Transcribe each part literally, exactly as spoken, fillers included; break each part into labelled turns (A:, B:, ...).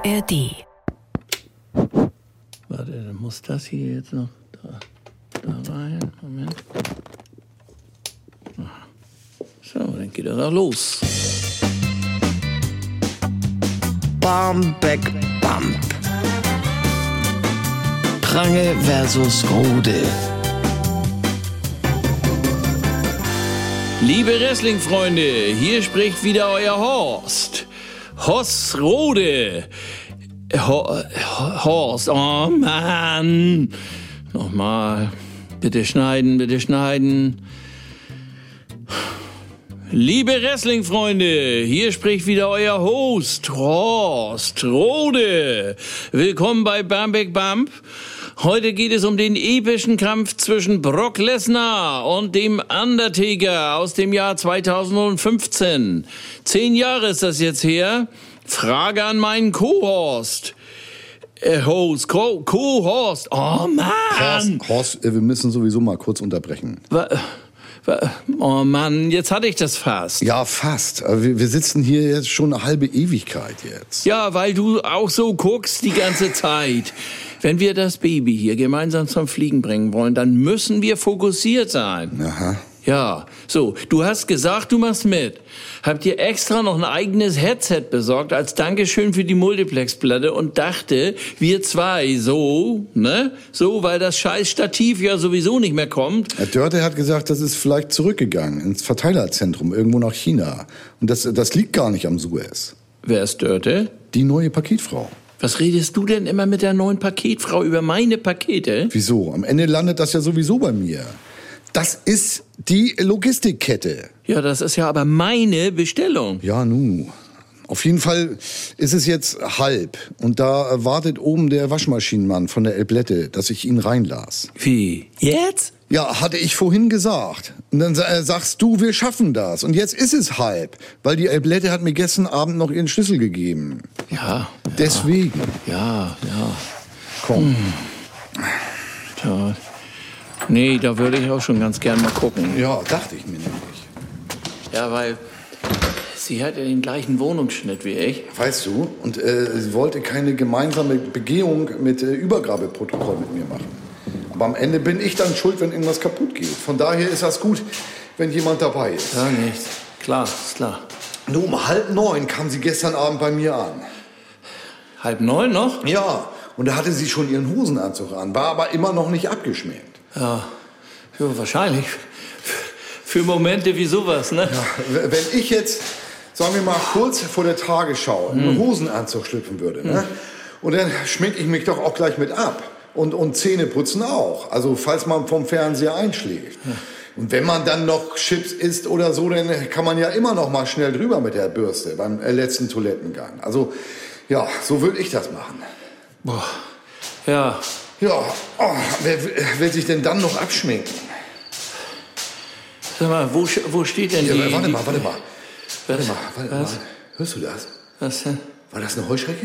A: A R D.
B: Warte, dann muss das hier jetzt noch da, da rein. Moment. So, dann geht das auch los.
C: Barmbek Bump. Prange versus Rode.
B: Liebe Wrestling-Freunde, hier spricht wieder euer Horst. Horst Rode. Ho Horst, oh Mann. Nochmal. Bitte schneiden, bitte schneiden. Liebe Wrestling-Freunde, hier spricht wieder euer Host, Horst Rode. Willkommen bei Barmbek Bump. Heute geht es um den epischen Kampf zwischen Brock Lesnar und dem Undertaker aus dem Jahr zweitausendfünfzehn. Zehn Jahre ist das jetzt her. Frage an meinen Co-Host. Äh, Host, Co- Co-Host. Oh Mann!
D: Horst, Horst, wir müssen sowieso mal kurz unterbrechen.
B: Wa- Oh Mann, jetzt hatte ich das fast.
D: Ja, fast. Aber wir, wir sitzen hier jetzt schon eine halbe Ewigkeit jetzt.
B: Ja, weil du auch so guckst die ganze Zeit. Wenn wir das Baby hier gemeinsam zum Fliegen bringen wollen, dann müssen wir fokussiert sein.
D: Aha.
B: Ja, so, du hast gesagt, du machst mit. Hab dir extra noch ein eigenes Headset besorgt als Dankeschön für die Multiplex-Platte und dachte, wir zwei so, ne? So, weil das scheiß Stativ ja sowieso nicht mehr kommt.
D: Herr Dörte hat gesagt, das ist vielleicht zurückgegangen ins Verteilerzentrum, irgendwo nach China. Und das, das liegt gar nicht am Suez.
B: Wer ist Dörte?
D: Die neue Paketfrau.
B: Was redest du denn immer mit der neuen Paketfrau über meine Pakete?
D: Wieso? Am Ende landet das ja sowieso bei mir. Das ist die Logistikkette.
B: Ja, das ist ja aber meine Bestellung.
D: Ja, nu. Auf jeden Fall ist es jetzt halb. Und da wartet oben der Waschmaschinenmann von der Elblette, dass ich ihn reinlasse.
B: Wie? Jetzt?
D: Ja, hatte ich vorhin gesagt. Und dann äh, sagst du, wir schaffen das. Und jetzt ist es halb. Weil die Elblette hat mir gestern Abend noch ihren Schlüssel gegeben.
B: Ja.
D: Deswegen.
B: Ja, ja.
D: Komm.
B: Tja. Nee, da würde ich auch schon ganz gern mal gucken.
D: Ja, dachte ich mir nämlich.
B: Ja, weil sie hat ja den gleichen Wohnungsschnitt wie ich.
D: Weißt du, und äh, sie wollte keine gemeinsame Begehung mit äh, Übergabeprotokoll mit mir machen. Aber am Ende bin ich dann schuld, wenn irgendwas kaputt geht. Von daher ist das gut, wenn jemand dabei ist.
B: Ja, nichts. Klar, ist klar.
D: Nur um halb neun kam sie gestern Abend bei mir an.
B: Halb neun noch?
D: Ja, und da hatte sie schon ihren Hosenanzug an, war aber immer noch nicht abgeschminkt.
B: Ja, ja wahrscheinlich. Für Momente wie sowas, ne?
D: Ja, wenn ich jetzt, sagen wir mal, kurz vor der Tagesschau in einen Hosenanzug schlüpfen würde, ne? Und dann schminke ich mich doch auch gleich mit ab. Und, und Zähne putzen auch. Also, falls man vom Fernseher einschläft. Ja. Und wenn man dann noch Chips isst oder so, dann kann man ja immer noch mal schnell drüber mit der Bürste beim letzten Toilettengang. Also, ja, so würde ich das machen.
B: Boah, ja.
D: Ja, oh, wer will sich denn dann noch abschminken?
B: Sag mal, wo, wo steht denn
D: ja,
B: die...
D: Warte
B: die,
D: mal, warte mal. Warte
B: was?
D: mal, warte
B: Was?
D: mal. Hörst du das?
B: Was denn?
D: War das eine Heuschrecke?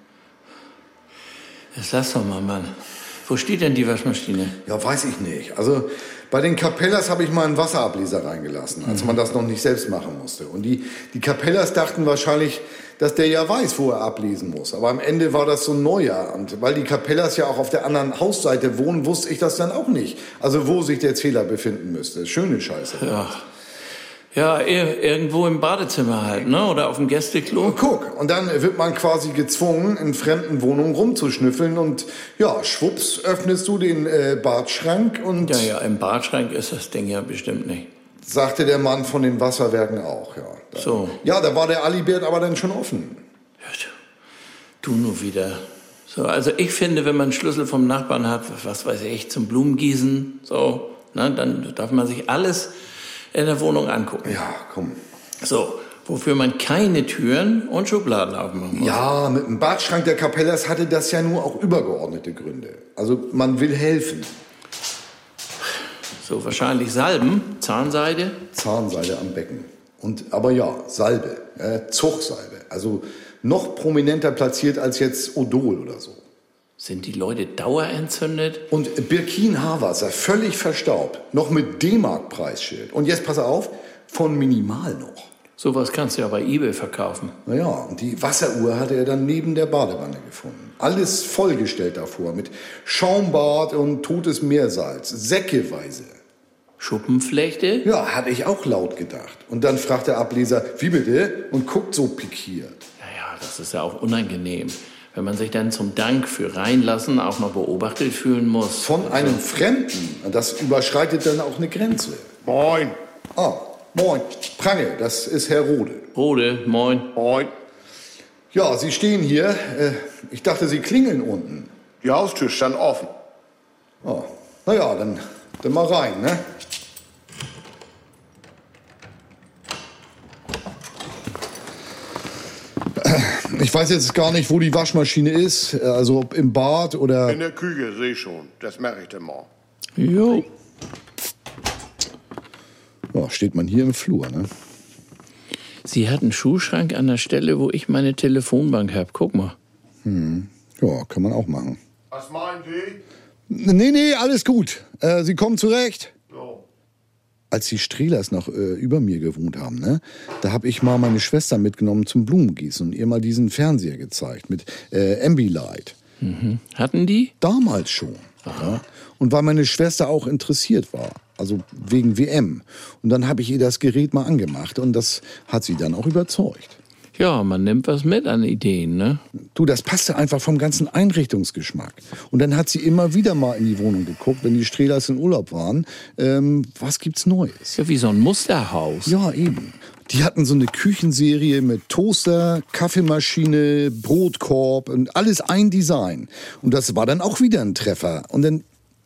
B: Jetzt lass doch mal, Mann. Wo steht denn die Waschmaschine?
D: Ja, weiß ich nicht. Also bei den Capellas habe ich mal einen Wasserableser reingelassen, als man das noch nicht selbst machen musste. Und die, die Capellas dachten wahrscheinlich, dass der ja weiß, wo er ablesen muss. Aber am Ende war das so ein Neujahr. Und weil die Capellas ja auch auf der anderen Hausseite wohnen, wusste ich das dann auch nicht. Also wo sich der Zähler befinden müsste. Schöne Scheiße.
B: Ja. Ja, ir- irgendwo im Badezimmer halt, ne? Oder auf dem Gästeklo.
D: Und guck, und dann wird man quasi gezwungen, in fremden Wohnungen rumzuschnüffeln. Und ja, schwupps, öffnest du den äh, Badschrank und...
B: Ja, ja, im Badschrank ist das Ding ja bestimmt nicht.
D: Sagte der Mann von den Wasserwerken auch, ja. Da,
B: So.
D: Ja, da war der Alibert aber dann schon offen.
B: Ja, du nur wieder. So, also ich finde, wenn man einen Schlüssel vom Nachbarn hat, was weiß ich, zum Blumengießen, so, ne, dann darf man sich alles in der Wohnung angucken.
D: Ja, komm.
B: So, wofür man keine Türen und Schubladen aufmachen muss.
D: Ja, mit dem Badschrank der Capellas hatte das ja nur auch übergeordnete Gründe. Also man will helfen.
B: So, wahrscheinlich Salben, Zahnseide.
D: Zahnseide am Becken. Und, aber ja, Salbe, äh, Zuchsalbe. Also noch prominenter platziert als jetzt Odol oder so.
B: Sind die Leute dauerentzündet?
D: Und Birkin Haarwasser, völlig verstaubt. Noch mit D-Mark-Preisschild. Und jetzt pass auf, von Minimal noch.
B: Sowas kannst du ja bei eBay verkaufen.
D: Naja, und die Wasseruhr hatte er dann neben der Badewanne gefunden. Alles vollgestellt davor mit Schaumbad und totes Meersalz, säckeweise.
B: Schuppenflechte?
D: Ja, hatte ich auch laut gedacht. Und dann fragt der Ableser, wie bitte? Und guckt so pikiert.
B: Naja, das ist ja auch unangenehm, wenn man sich dann zum Dank für Reinlassen auch noch beobachtet fühlen muss.
D: Von einem Fremden. Und das überschreitet dann auch eine Grenze.
A: Moin.
D: Ah, moin. Prange, das ist Herr Rode.
B: Rode, moin.
A: Moin.
D: Ja, Sie stehen hier. Äh, ich dachte, Sie klingeln unten.
A: Die Haustür stand offen.
D: Oh, naja, dann, dann mal rein, ne? Ich weiß jetzt gar nicht, wo die Waschmaschine ist. Also ob im Bad oder...
A: In der Küche, seh schon. Das merke ich dann mal.
B: Jo.
D: Ja, steht man hier im Flur, ne?
B: Sie hat einen Schuhschrank an der Stelle, wo ich meine Telefonbank habe. Guck mal.
D: Hm. Ja, kann man auch machen.
A: Was meinen Sie?
D: Nee, nee, alles gut. Äh, Sie kommen zurecht.
A: So.
D: Als die Strehlers noch äh, über mir gewohnt haben, ne, da habe ich mal meine Schwester mitgenommen zum Blumengießen und ihr mal diesen Fernseher gezeigt mit äh, Ambilight.
B: Mhm. Hatten die?
D: Damals schon. Ja. Und weil meine Schwester auch interessiert war, also wegen W M. Und dann habe ich ihr das Gerät mal angemacht und das hat sie dann auch überzeugt.
B: Ja, man nimmt was mit an Ideen, ne?
D: Du, das passte einfach vom ganzen Einrichtungsgeschmack. Und dann hat sie immer wieder mal in die Wohnung geguckt, wenn die Strehlers in Urlaub waren. Ähm, was gibt's Neues?
B: Ja, wie so ein Musterhaus.
D: Ja, eben. Die hatten so eine Küchenserie mit Toaster, Kaffeemaschine, Brotkorb und alles ein Design. Und das war dann auch wieder ein Treffer. Und dann...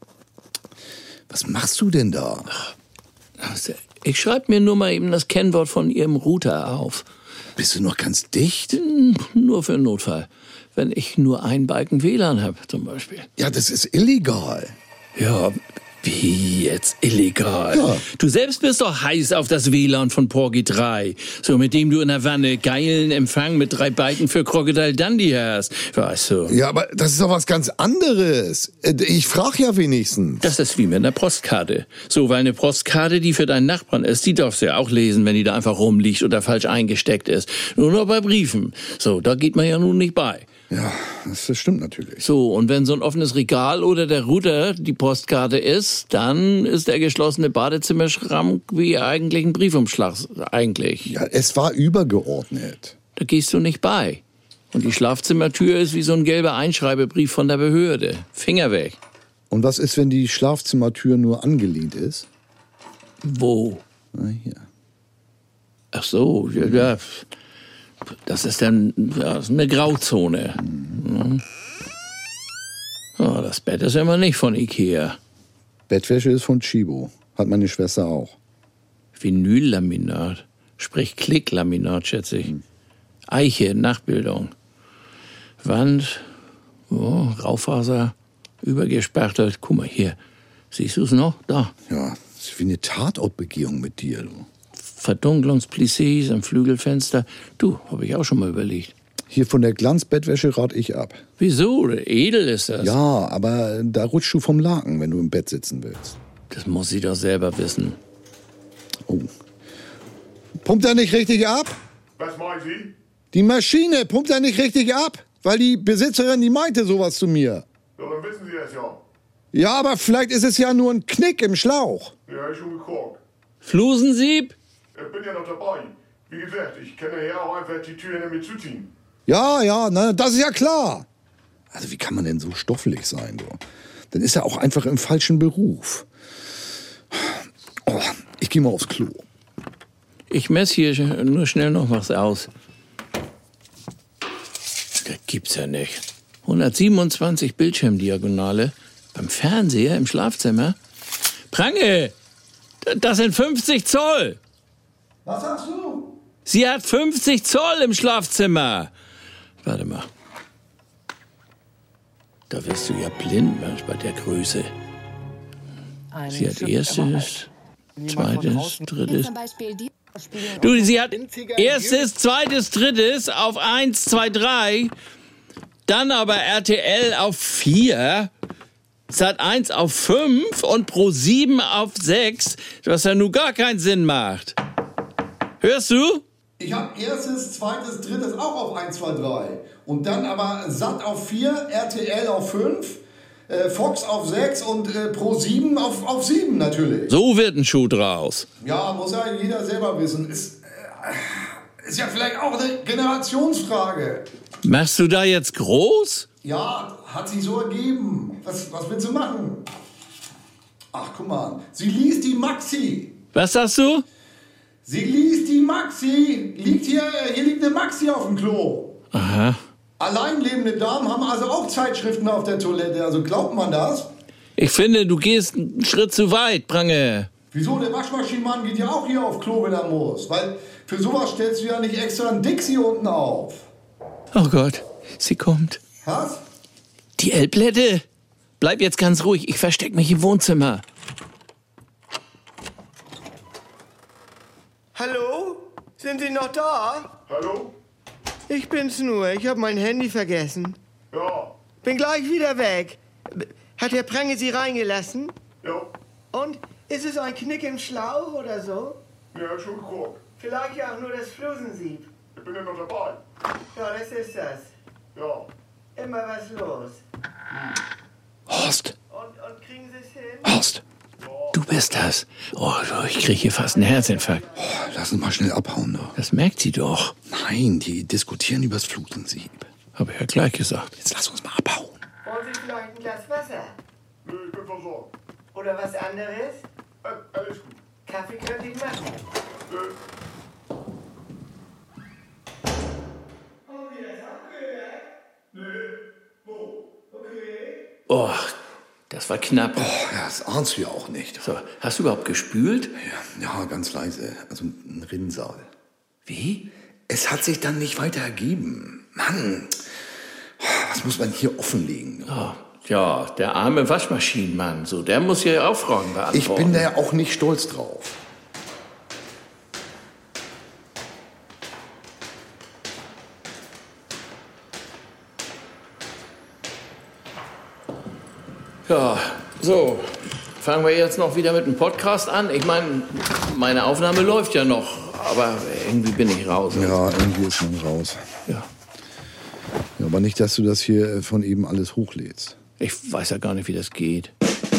D: Was machst du denn da?
B: Also, ich schreibe mir nur mal eben das Kennwort von Ihrem Router auf.
D: Bist du noch ganz dicht?
B: Hm, nur für einen Notfall. Wenn ich nur einen Balken W L A N habe, zum Beispiel.
D: Ja, das ist illegal.
B: Ja, wie jetzt illegal?
D: Ja.
B: Du selbst bist doch heiß auf das W L A N von Porgy drei. So, mit dem du in der Wanne geilen Empfang mit drei Balken für Crocodile Dundee hast. Weißt du.
D: Ja, aber das ist doch was ganz anderes. Ich frag ja wenigstens.
B: Das ist wie mit einer Postkarte. So, weil eine Postkarte, die für deinen Nachbarn ist, die darfst du ja auch lesen, wenn die da einfach rumliegt oder falsch eingesteckt ist. Nur noch bei Briefen. So, da geht man ja nun nicht bei.
D: Ja, das stimmt natürlich.
B: So, und wenn so ein offenes Regal oder der Router die Postkarte ist, dann ist der geschlossene Badezimmerschrank wie eigentlich ein Briefumschlag. Eigentlich.
D: Ja, es war übergeordnet.
B: Da gehst du nicht bei. Und die Schlafzimmertür ist wie so ein gelber Einschreibebrief von der Behörde. Finger weg.
D: Und was ist, wenn die Schlafzimmertür nur angelehnt ist?
B: Wo?
D: Na, hier.
B: Ach so, ja, ja. Das ist dann ja, das ist eine Grauzone. Mhm. Ja, das Bett ist immer nicht von Ikea.
D: Bettwäsche ist von Chibo. Hat meine Schwester auch.
B: Vinyllaminat. Sprich Klicklaminat, schätze ich. Mhm. Eiche, Nachbildung. Wand, oh, Raufaser, übergesperrt. Guck mal hier. Siehst du es noch? Da.
D: Ja, das ist wie eine Tatortbegehung mit dir, du.
B: Verdunklungsplissés am Flügelfenster. Du, habe ich auch schon mal überlegt.
D: Hier von der Glanzbettwäsche rat ich ab.
B: Wieso? Edel ist das.
D: Ja, aber da rutschst du vom Laken, wenn du im Bett sitzen willst.
B: Das muss sie doch selber wissen.
D: Oh. Pumpt er nicht richtig ab?
A: Was meinen Sie?
D: Die Maschine pumpt er nicht richtig ab? Weil die Besitzerin, die meinte sowas zu mir.
A: Ja, dann wissen Sie das ja.
D: Ja, aber vielleicht ist es ja nur ein Knick im Schlauch.
A: Ja, ich schon geguckt.
B: Flusensieb?
A: Ich bin ja noch dabei. Wie gesagt, ich kann ja auch einfach die Tür hinter mir zuziehen.
D: Ja, ja, na, das ist ja klar. Also wie kann man denn so stoffelig sein, du? Dann ist er auch einfach im falschen Beruf. Oh, ich gehe mal aufs Klo.
B: Ich messe hier nur schnell noch was aus. Das gibt's ja nicht. hundertsiebenundzwanzig Bildschirmdiagonale beim Fernseher im Schlafzimmer. Prange, das sind fünfzig Zoll.
D: Was sagst du?
B: Sie hat fünfzig Zoll im Schlafzimmer. Warte mal. Da wirst du ja blind Mensch, bei der Größe. Sie hat erstes, zweites, drittes. Du, sie hat erstes, zweites, drittes auf eins, zwei, drei. Dann aber R T L auf vier. Sat eins auf fünf und Pro sieben auf sechs. Was ja nun gar keinen Sinn macht. Hörst du?
D: Ich habe erstes, zweites, drittes auch auf eins, zwei, drei. Und dann aber Sat auf vier, R T L auf fünf, äh, Fox auf sechs und äh, Pro sieben auf, auf sieben natürlich.
B: So wird ein Schuh draus.
D: Ja, muss ja jeder selber wissen. Ist, äh, ist ja vielleicht auch eine Generationsfrage.
B: Machst du da jetzt groß?
D: Ja, hat sich so ergeben. Was, was willst du machen? Ach, guck mal. Sie liest die Maxi.
B: Was sagst du?
D: Sie liest die Maxi. Liegt hier, hier liegt eine Maxi auf dem Klo.
B: Aha.
D: Alleinlebende Damen haben also auch Zeitschriften auf der Toilette. Also glaubt man das?
B: Ich finde, du gehst einen Schritt zu weit, Prange.
D: Wieso? Der Waschmaschinenmann geht ja auch hier auf Klo, wenn er muss. Weil für sowas stellst du ja nicht extra ein Dixie unten auf.
B: Oh Gott, sie kommt.
D: Was?
B: Die Elblette. Bleib jetzt ganz ruhig, ich versteck mich im Wohnzimmer.
E: Hallo? Sind Sie noch da?
A: Hallo?
E: Ich bin's nur. Ich habe mein Handy vergessen.
A: Ja,
E: Bin gleich wieder weg. Hat Herr Prange Sie reingelassen?
A: ja,
E: Und ist es ein Knick im Schlauch oder so?
A: ja, schon geguckt.
E: Vielleicht ja auch nur das Flusensieb.
A: Ich bin ja noch dabei.
E: Ja, das ist das.
A: Ja,
E: Immer was los.
B: Horst,
E: Und, und kriegen Sie es hin?
B: Horst, du bist das. Oh, ich krieg hier fast einen Herzinfarkt.
D: Oh, lass uns mal schnell abhauen, doch.
B: Das merkt sie doch.
D: Nein, die diskutieren übers Flusensieb.
B: Hab ich ja gleich gesagt.
D: Jetzt lass uns mal abhauen.
E: Wollen Sie vielleicht ein Glas Wasser?
A: nö, ich bin versorgt.
E: Oder was anderes?
A: Äh, alles gut.
E: Kaffee könnte ich machen.
A: Nö.
B: Oh, das war knapp.
D: Oh, ja, das ahnst du ja auch nicht.
B: So, hast du überhaupt gespült?
D: Ja, ja, ganz leise. Also ein Rinnsal.
B: Wie?
D: Es hat sich dann nicht weiter ergeben. Mann, was muss man hier offenlegen?
B: Oh, ja, der arme Waschmaschinenmann, so, der muss ja auch Fragen beantworten.
D: Ich bin da ja auch nicht stolz drauf.
B: Ja, so, fangen wir jetzt noch wieder mit dem Podcast an. Ich meine, meine Aufnahme läuft ja noch, aber irgendwie bin ich raus.
D: Ja, irgendwie ist man raus.
B: Ja.
D: Ja, aber nicht, dass du das hier von eben alles hochlädst.
B: Ich weiß ja gar nicht, wie das geht.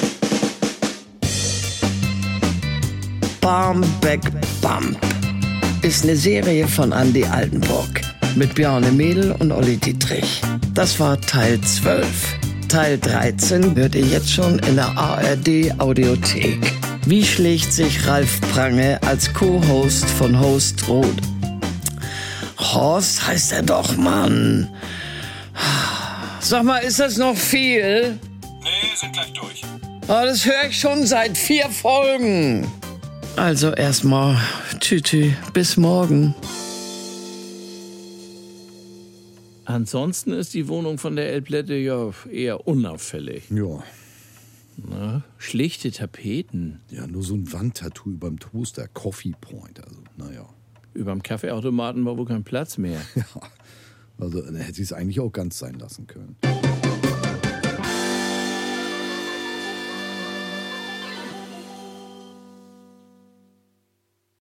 C: Barmbek Bump ist eine Serie von Andy Altenburg mit Bjarne Mädel und Olli Dietrich. Das war Teil zwölf. Teil dreizehn hört ihr jetzt schon in der A R D Audiothek. Wie schlägt sich Ralf Prange als Co-Host von Host Rot? Horst heißt er doch, Mann. Sag mal, ist das noch viel?
F: Nee, sind gleich durch.
C: Oh, das höre ich schon seit vier Folgen. Also erstmal Tütü, bis morgen.
B: Ansonsten ist die Wohnung von der Elblette ja eher unauffällig.
D: Ja.
B: Na, schlichte Tapeten.
D: Ja, nur so ein Wandtattoo überm Toaster. Coffee Point, also, naja.
B: Überm Kaffeeautomaten war wohl kein Platz mehr.
D: Ja, also dann hätte sie es eigentlich auch ganz sein lassen können.